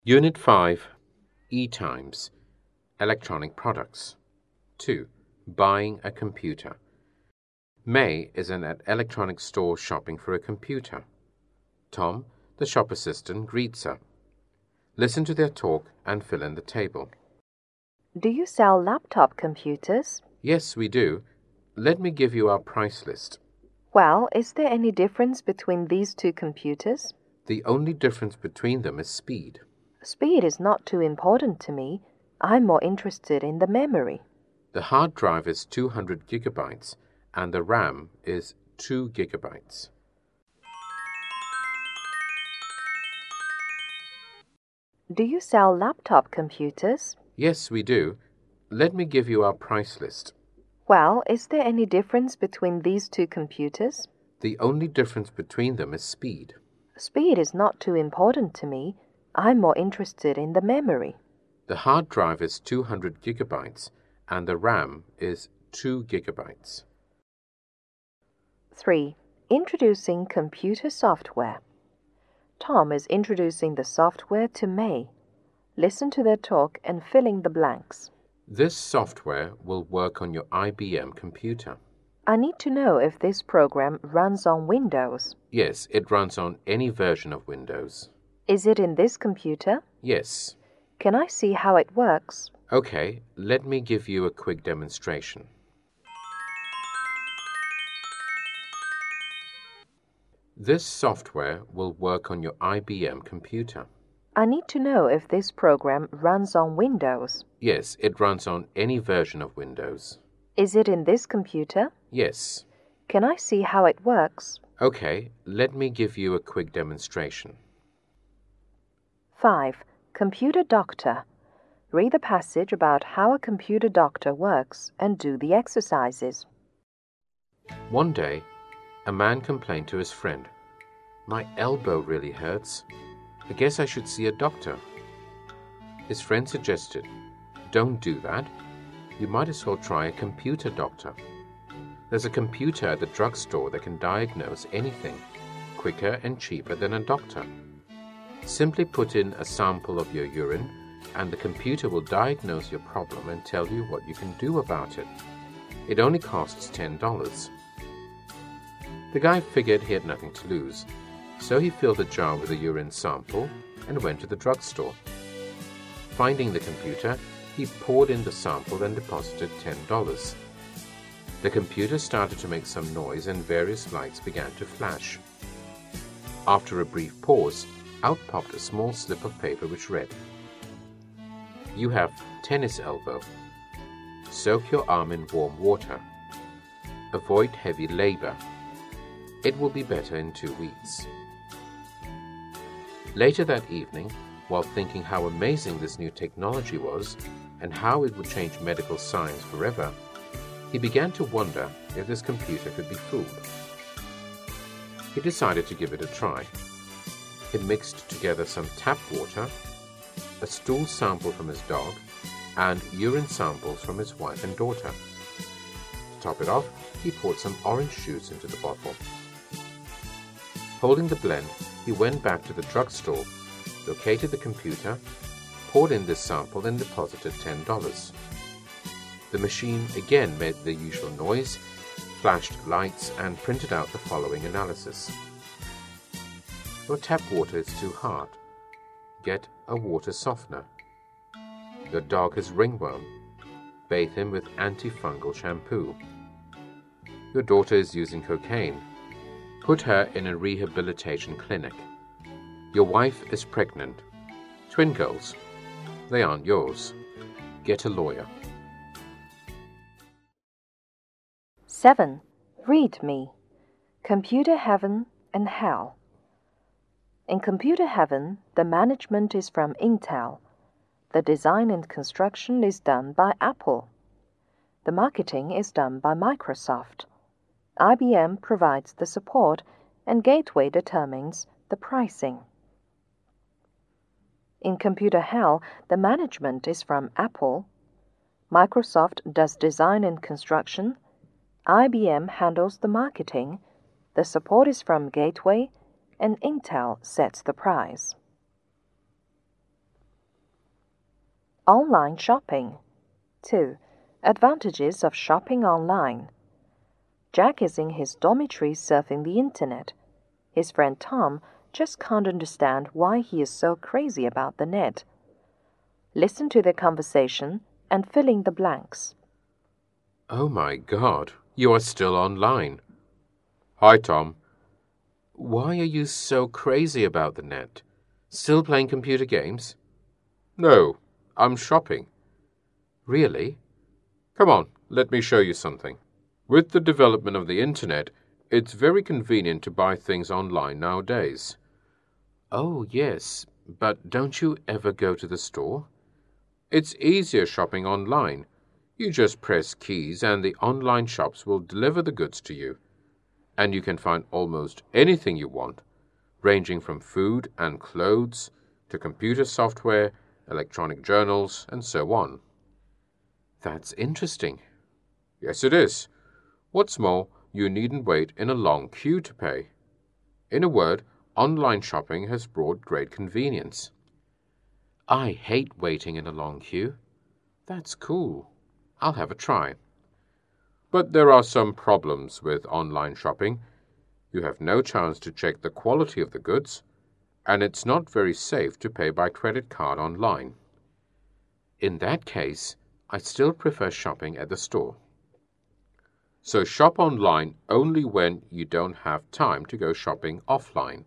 Unit 5, E-Times, Electronic Products. 2. Buying a computer. May is in an electronics store shopping for a computer. Tom, the shop assistant, greets her. Listen to their talk and fill in the table. Do you sell laptop computers? Yes, we do. Let me give you our price list. Well, is there any difference between these two computers? The only difference between them is speed. Speed is not too important to me. I'm more interested in the memory. The hard drive is 200 gigabytes and the RAM is 2 gigabytes. Do you sell laptop computers? Yes, we do. Let me give you our price list. Well, is there any difference between these two computers? The only difference between them is speed. Speed is not too important to me. I'm more interested in the memory. The hard drive is 200 gigabytes and the RAM is 2 gigabytes. 3. Introducing computer software. Tom is introducing the software to May. Listen to their talk and fill in the blanks. This software will work on your IBM computer. I need to know if this program runs on Windows. Yes, it runs on any version of Windows. Is it in this computer? Yes. Can I see how it works? Okay, let me give you a quick demonstration. This software will work on your IBM computer. I need to know if this program runs on Windows. Yes, it runs on any version of Windows. Is it in this computer? Yes. Can I see how it works? Okay, let me give you a quick demonstration. 5. Computer doctor. Read the passage about how a computer doctor works and do the exercises. One day, a man complained to his friend, "My elbow really hurts. I guess I should see a doctor." His friend suggested, "Don't do that. You might as well try a computer doctor. There's a computer at the drugstore that can diagnose anything, quicker and cheaper than a doctor. Simply put in a sample of your urine, and the computer will diagnose your problem and tell you what you can do about it. It only costs $10. The guy figured he had nothing to lose, so he filled a jar with a urine sample and went to the drugstore. Finding the computer, he poured in the sample and deposited $10. The computer started to make some noise and various lights began to flash. After a brief pause, out popped a small slip of paper which read, "You have tennis elbow. Soak your arm in warm water. Avoid heavy labor. It will be better in 2 weeks." Later that evening, while thinking how amazing this new technology was and how it would change medical science forever, he began to wonder if this computer could be fooled. He decided to give it a try. He mixed together some tap water, a stool sample from his dog, and urine samples from his wife and daughter. To top it off, he poured some orange juice into the bottle. Holding the blend, he went back to the drugstore, located the computer, poured in this sample and deposited $10. The machine again made the usual noise, flashed lights, and printed out the following analysis. Your tap water is too hard. Get a water softener. Your dog has ringworm. Bathe him with antifungal shampoo. Your daughter is using cocaine. Put her in a rehabilitation clinic. Your wife is pregnant. Twin girls. They aren't yours. Get a lawyer. 7. Read me. Computer heaven and hell. In computer heaven, the management is from Intel. The design and construction is done by Apple. The marketing is done by Microsoft. IBM provides the support and Gateway determines the pricing. In computer hell, the management is from Apple. Microsoft does design and construction. IBM handles the marketing. The support is from Gateway, and Intel sets the price. Online shopping. 2. Advantages of shopping online. Jack is in his dormitory surfing the internet. His friend Tom just can't understand why he is so crazy about the net. Listen to their conversation and fill in the blanks. Oh my God, you are still online. Hi, Tom. Why are you so crazy about the net? Still playing computer games? No, I'm shopping. Really? Come on, let me show you something. With the development of the internet, it's very convenient to buy things online nowadays. Oh, yes, but don't you ever go to the store? It's easier shopping online. You just press keys and the online shops will deliver the goods to you. And you can find almost anything you want, ranging from food and clothes to computer software, electronic journals, and so on. That's interesting. Yes, it is. What's more, you needn't wait in a long queue to pay. In a word, online shopping has brought great convenience. I hate waiting in a long queue. That's cool. I'll have a try. But there are some problems with online shopping. You have no chance to check the quality of the goods, and it's not very safe to pay by credit card online. In that case, I still prefer shopping at the store. So shop online only when you don't have time to go shopping offline.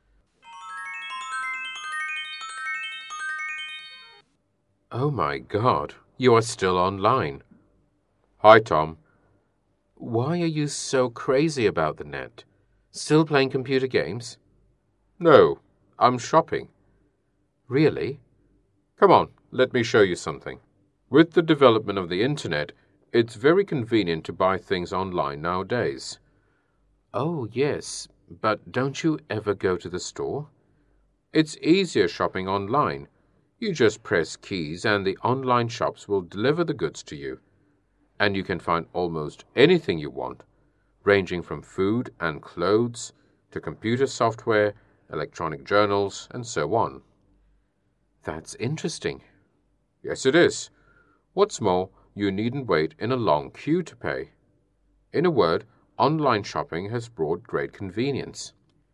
Oh my God, you are still online. Hi, Tom. Why are you so crazy about the net? Still playing computer games? No, I'm shopping. Really? Come on, let me show you something. With the development of the internet, it's very convenient to buy things online nowadays. Oh, yes, but don't you ever go to the store? It's easier shopping online. You just press keys and the online shops will deliver the goods to you. And you can find almost anything you want, ranging from food and clothes to computer software, electronic journals, and so on. That's interesting. Yes, it is. What's more, you needn't wait in a long queue to pay. In a word, online shopping has brought great convenience.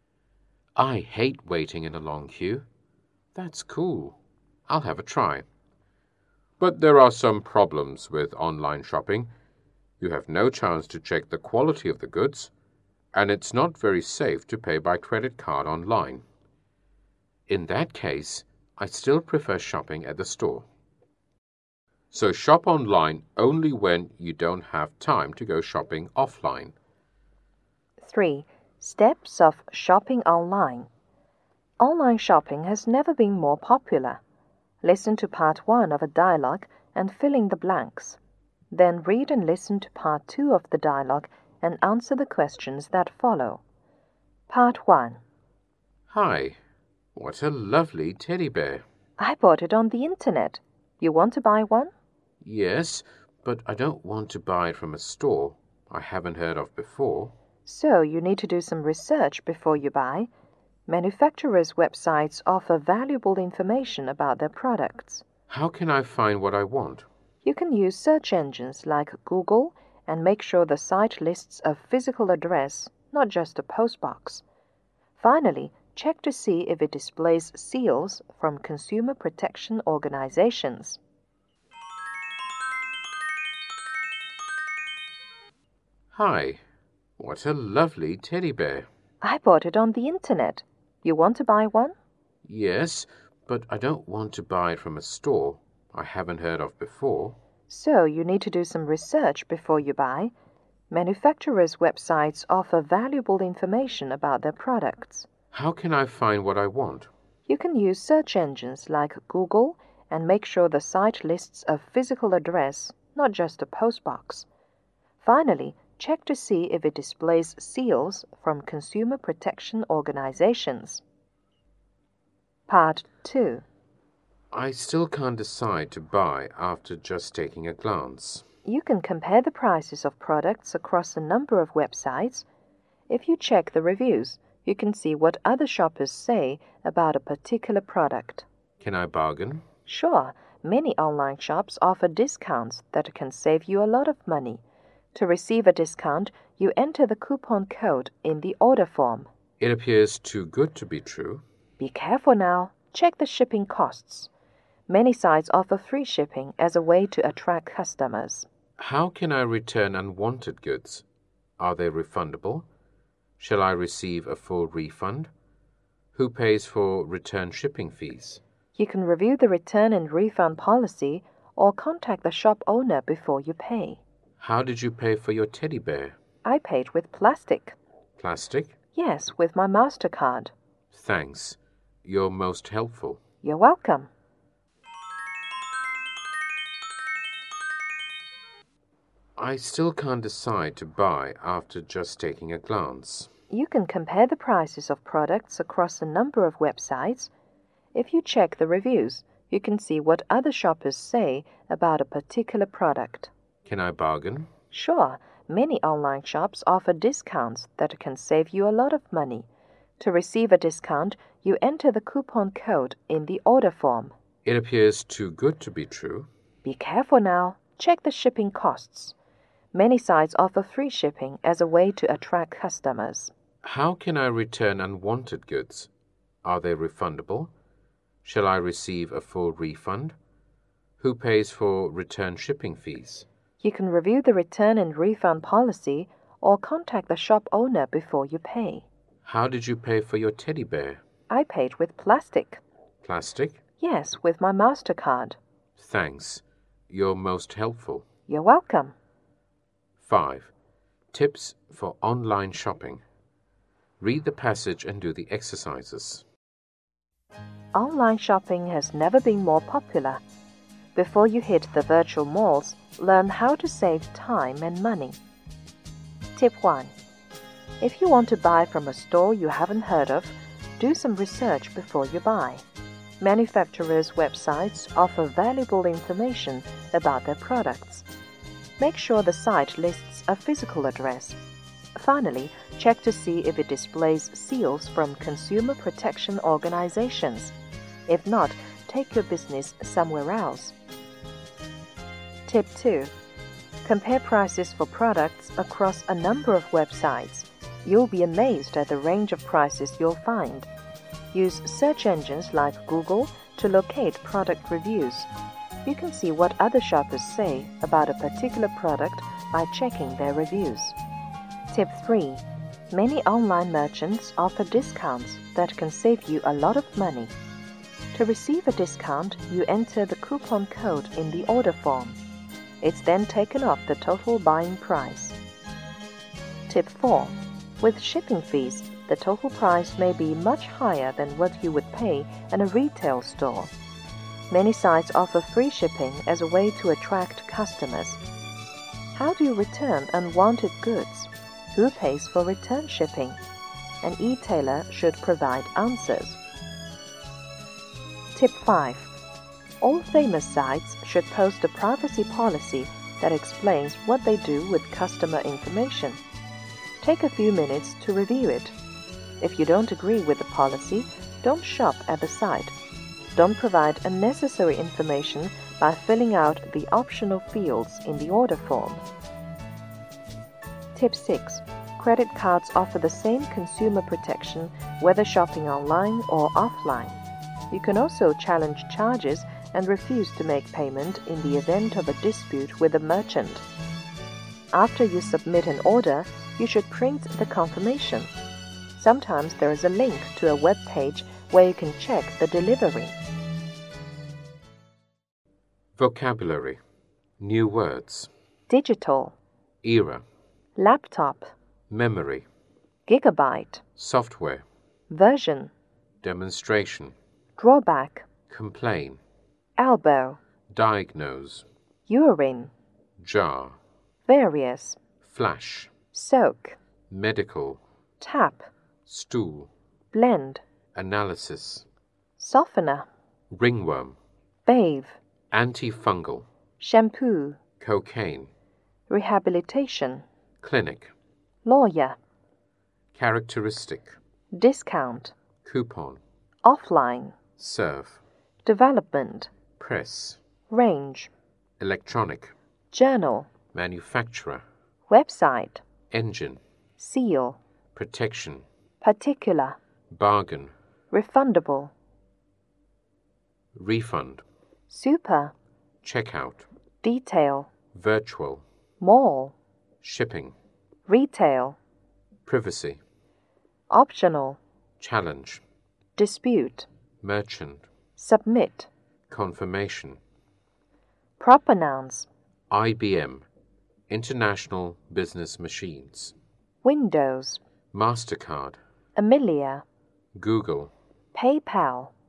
I hate waiting in a long queue. That's cool. I'll have a try. But there are some problems with online shopping. You have no chance to check the quality of the goods, and it's not very safe to pay by credit card online. In that case, I still prefer shopping at the store. So shop online only when you don't have time to go shopping offline. 3. Steps of shopping online. Online shopping has never been more popular. Listen to part 1 of a dialogue and fill in the blanks. Then read and listen to part 2 of the dialogue and answer the questions that follow. Part 1. Hi, what a lovely teddy bear. I bought it on the internet. You want to buy one? Yes, but I don't want to buy it from a store I haven't heard of before. So you need to do some research before you buy. Manufacturers' websites offer valuable information about their products. How can I find what I want? You can use search engines like Google and make sure the site lists a physical address, not just a postbox. Finally, check to see if it displays seals from consumer protection organizations. Hi, what a lovely teddy bear. I bought it on the internet. You want to buy one? Yes, but I don't want to buy it from a store I haven't heard of before. So you need to do some research before you buy. Manufacturers' websites offer valuable information about their products. How can I find what I want? You can use search engines like Google and make sure the site lists a physical address, not just a postbox. Finally, check to see if it displays seals from consumer protection organizations. Part 2. I still can't decide to buy after just taking a glance. You can compare the prices of products across a number of websites. If you check the reviews, you can see what other shoppers say about a particular product. Can I bargain? Sure, Many online shops offer discounts that can save you a lot of money. To receive a discount, you enter the coupon code in the order form. It appears too good to be true. Be careful now. Check the shipping costs. Many sites offer free shipping as a way to attract customers. How can I return unwanted goods? Are they refundable? Shall I receive a full refund? Who pays for return shipping fees? You can review the return and refund policy or contact the shop owner before you pay. How did you pay for your teddy bear? I paid with plastic. Plastic? Yes, with my MasterCard. Thanks. You're most helpful. You're welcome. I still can't decide to buy after just taking a glance. You can compare the prices of products across a number of websites. If you check the reviews, you can see what other shoppers say about a particular product. Can I bargain? Sure, many online shops offer discounts that can save you a lot of money. To receive a discount, you enter the coupon code in the order form. It appears too good to be true. Be careful now. Check the shipping costs. Many sites offer free shipping as a way to attract customers. How can I return unwanted goods? Are they refundable? Shall I receive a full refund? Who pays for return shipping fees? You can review the return and refund policy or contact the shop owner before you pay. How did you pay for your teddy bear? I paid with plastic. Plastic? Yes, with my MasterCard. Thanks. You're most helpful. You're welcome. 5. Tips for online shopping. Read the passage and do the exercises. Online shopping has never been more popular. Before you hit the virtual malls, learn how to save time and money. Tip 1. If you want to buy from a store you haven't heard of, do some research before you buy. Manufacturers' websites offer valuable information about their products. Make sure the site lists a physical address. Finally, check to see if it displays seals from consumer protection organizations. If not, take your business somewhere else. Tip 2. Compare prices for products across a number of websites. You'll be amazed at the range of prices you'll find. Use search engines like Google to locate product reviews. You can see what other shoppers say about a particular product by checking their reviews. Tip 3. Many online merchants offer discounts that can save you a lot of money. To receive a discount, you enter the coupon code in the order form. It's then taken off the total buying price. Tip 4. With shipping fees, the total price may be much higher than what you would pay in a retail store. Many sites offer free shipping as a way to attract customers. How do you return unwanted goods? Who pays for return shipping? An e-tailer should provide answers. Tip 5. All famous sites should post a privacy policy that explains what they do with customer information. Take a few minutes to review it. If you don't agree with the policy, don't shop at the site. Don't provide unnecessary information by filling out the optional fields in the order form. Tip 6. Credit cards offer the same consumer protection whether shopping online or offline. You can also challenge charges and refuse to make payment in the event of a dispute with a merchant. After you submit an order, you should print the confirmation. Sometimes there is a link to a web page where you can check the delivery. Vocabulary. New words. Digital, Era. laptop, Memory. gigabyte, Software. version, Demonstration. drawback, Complain. elbow, Diagnose. urine, Jar. various, Flash. soak, Medical. tap, Stool. blend, Analysis. softener, Ringworm. bathe, Antifungal. shampoo, Cocaine. rehabilitation, Clinic. lawyer, Characteristic. discount, Coupon. offline, Serve. development, Press. range, electronic, journal, manufacturer, website, engine, seal, protection, particular, bargain, refundable, refund, super, checkout, detail, virtual, mall, shipping, retail, privacy, optional, challenge, dispute, merchant, submit, confirmation, proper nouns, IBM, International Business Machines, Windows, MasterCard, Amelia, Google, PayPal,